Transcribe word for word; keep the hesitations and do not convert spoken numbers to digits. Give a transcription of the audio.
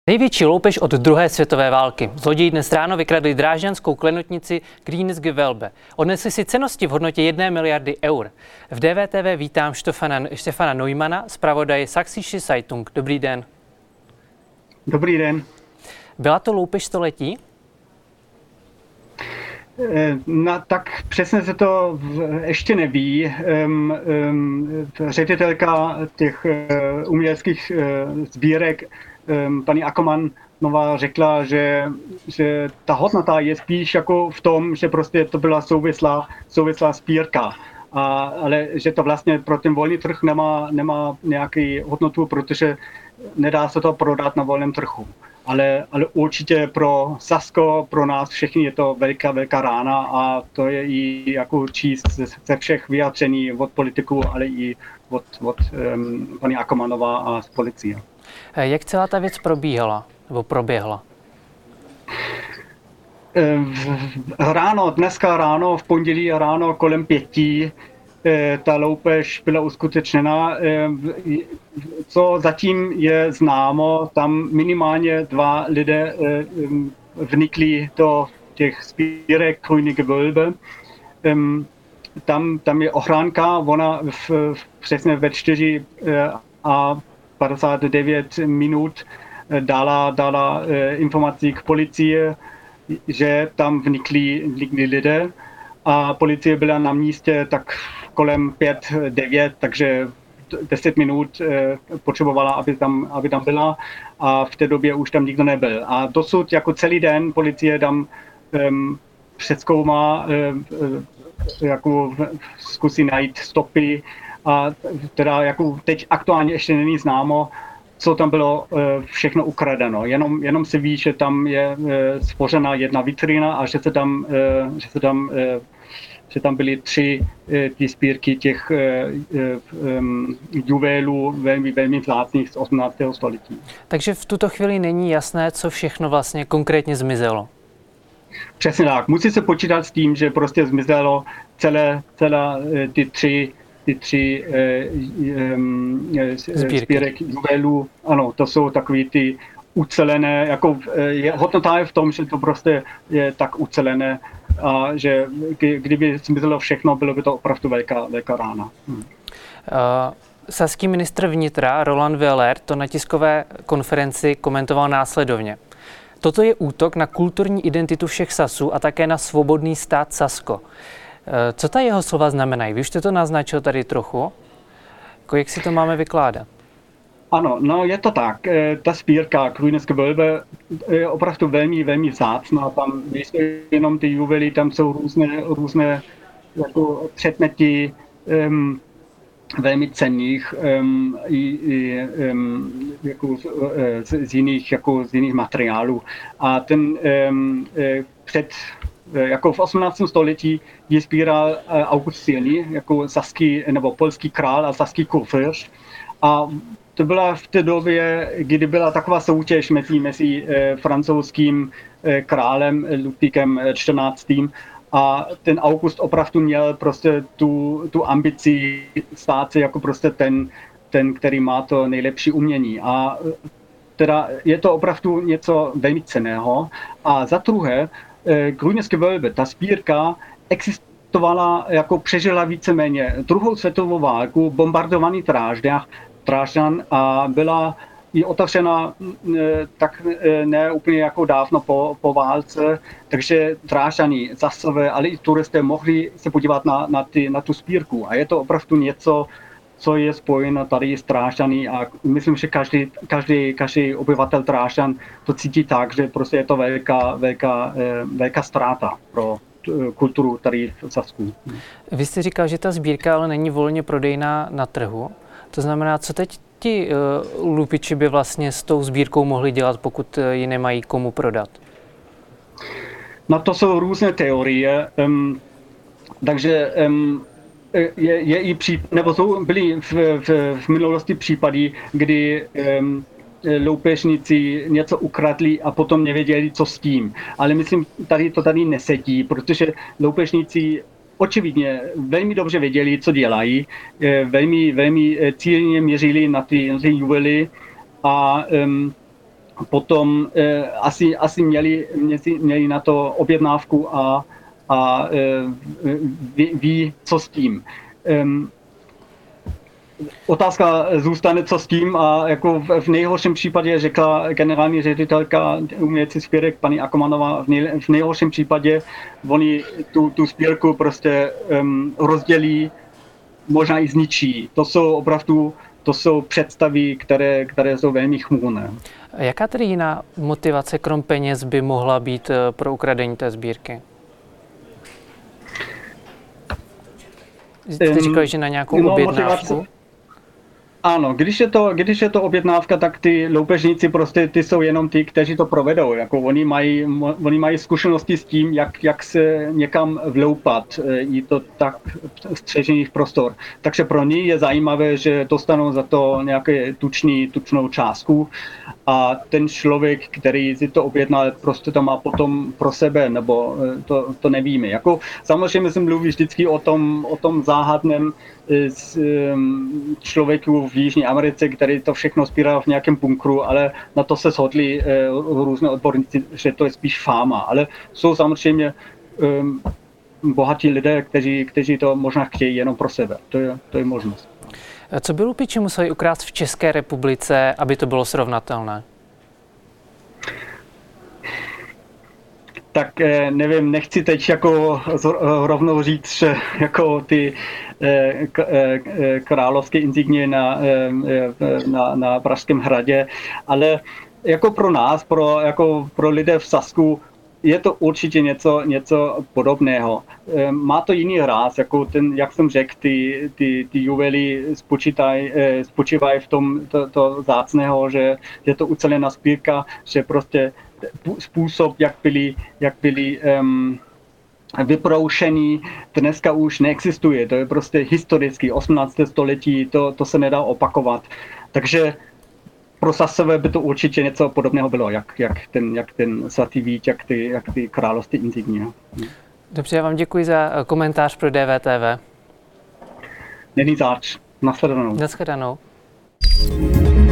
Největší loupež od druhé světové války. Zloději dnes ráno vykradli drážďanskou klenotnici Grünes Gewölbe. Odnesli si cennosti v hodnotě jedné miliardy eur. V D V T V vítám Štefana, Štefana Neumana, zpravodaje Sächsische Zeitung. Dobrý den. Dobrý den. Byla to loupež století? No, tak přesně se to ještě neví. Um, um, ředitelka těch uh, uměleckých uh, sbírek, um, paní Ackermannová, řekla, že, že ta hodnota je spíš jako v tom, že prostě to byla souvislá, souvislá sbírka. A, ale že to vlastně pro ten volný trh nemá, nemá nějaký hodnotu, protože nedá se to prodat na volném trhu. Ale, ale určitě pro Sasko, pro nás všechny je to velká, velká rána a to je i jako číst ze všech vyjádření od politiků, ale i od, od um, paní Ackermannová a z policie. Jak celá ta věc probíhala, nebo proběhla? Ráno, dneska ráno, v pondělí ráno kolem pěti, ta loupež byla uskutečněna. Co zatím je známo, tam minimálně dva lidé vnikli do těch sbírek Grüne Gewölbe. Tam, tam je ochránka, ona v, přesně ve čtyři a padesát devět minut dala, dala informaci k policii, že tam vnikli, vnikli lidé a policie byla na místě tak kolem pět devět, takže deset minut potřebovala, aby tam, aby tam byla a v té době už tam nikdo nebyl. A dosud jako celý den policie tam um, přezkoumá, um, jako zkusí najít stopy a teda jako teď aktuálně ještě není známo, co tam bylo všechno ukradeno. Jenom, jenom se ví, že tam je stvořena jedna vitrína a že se tam, že se tam, že tam byly tři ty sbírky těch um, juvelů velmi, velmi vzácných z osmnáctého století. Takže v tuto chvíli není jasné, co všechno vlastně konkrétně zmizelo. Přesně tak. Musí se počítat s tím, že prostě zmizelo celé, celé ty tři ty tři um, sbírek juvelů. Ano, to jsou takový ty ucelené, jako je, hodnota je v tom, že to prostě je tak ucelené a že kdyby zmizelo všechno, bylo by to opravdu velká, velká rána. Hmm. Uh, saský ministr vnitra Roland Wähler to na tiskové konferenci komentoval následovně. Toto je útok na kulturní identitu všech Sasů a také na svobodný stát Sasko. Co ta jeho slova znamenají? Vy už jste to naznačil tady trochu. Jako jak si to máme vykládat? Ano, no je to tak. Ta sbírka Grünes Gewölbe je opravdu velmi, velmi vzácná. Tam nejsou jenom ty juvely, tam jsou různé, různé jako předměty um, velmi cenných um, i, i, um, jako z, z, jiných, jako z jiných materiálů. A ten um, před jako v osmnáctém století je sbíral August Silný, jako saský nebo polský král a saský kurfiřt. A to byla v té době, kdy byla taková soutěž mezi, mezi eh, francouzským eh, králem Ludvíkem čtrnáctým. A ten August opravdu měl prostě tu, tu ambici stát se jako prostě ten, ten, který má to nejlepší umění. A teda je to opravdu něco velmi cenného. A za druhé, Grünes Gewölbe, ta sbírka existovala, jako přežila víceméně druhou světovou válku, bombardovaný Drážďan, Drážďan a byla i otevřena tak ne úplně jako dávno po, po válce, takže Drážďani, Sasové, ale i turisté mohli se podívat na, na, ty, na tu sbírku a je to opravdu něco, co je spojeno tady s Drážďany a myslím, že každý, každý, každý obyvatel Drážďan to cítí tak, že prostě je to velká, velká, velká ztráta pro kulturu tady v Sasku. Vy jste říkal, že ta sbírka ale není volně prodejná na trhu. To znamená, co teď ti uh, lupiči by vlastně s tou sbírkou mohli dělat, pokud ji nemají komu prodat? No to jsou různé teorie, um, takže um, Je, je i případ, nebo jsou, byly v, v, v minulosti případy, kdy um, loupežníci něco ukradli a potom nevěděli, co s tím. Ale myslím, tady to tady nesedí, protože loupežníci očividně velmi dobře věděli, co dělají, velmi, velmi cíleně měřili na ty, na ty juvely a um, potom eh, asi, asi měli, měli, měli na to objednávku a, a eh, ví, ví, co s tím. Um, Otázka zůstane, co s tím, a jako v nejhorším případě řekla generální ředitelka uměleckých sbírek paní Akomanová, v, nej, v nejhorším případě oni tu, tu sbírku prostě um, rozdělí, možná i zničí. To jsou opravdu to jsou představy, které, které jsou velmi chmurné. Jaká tedy jiná motivace krom peněz by mohla být pro ukradení té sbírky? Jste říkali, že na nějakou no, objednávku? Motivace. Ano, když je to, když je to objednávka, tak ty loupežníci prostě ty jsou jenom ty, kteří to provedou. Jako oni mají, oni mají zkušenosti s tím, jak, jak se někam vloupat, i to tak střežených prostor. Takže pro ně je zajímavé, že dostanou za to nějaké tučný, tučnou částku a ten člověk, který si to objednal, prostě to má potom pro sebe, nebo to, to nevíme. Jako, samozřejmě se mluví vždycky o tom, o tom záhadném z člověku v Jižní Americe, který to všechno sbíral v nějakém bunkru, ale na to se shodli různé odborníci, že to je spíš fáma. Ale jsou samozřejmě um, bohatí lidé, kteří, kteří to možná chtějí jenom pro sebe. To je, to je možnost. Co by lupiči museli ukrást v České republice, aby to bylo srovnatelné? Tak nevím, nechci teď jako rovnou říct, že jako ty královské insignie na, na, na Pražském hradě, ale jako pro nás, pro, jako pro lidé v Sasku, je to určitě něco, něco podobného. Má to jiný ráz, jako ten, jak jsem řekl, ty, ty, ty juvely spočívají v tom to, to zácného, že je to ucelená sbírka, že prostě způsob, jak byli, jak byli um, vyproušený, dneska už neexistuje. To je prostě historicky, osmnácté století, to, to se nedá opakovat. Takže pro Sasové by to určitě něco podobného bylo, jak, jak, ten, jak ten svatý Vít, jak ty, jak ty královské insignie. Dobře, já vám děkuji za komentář pro D V T V. Není záč. Nashledanou. Nashledanou.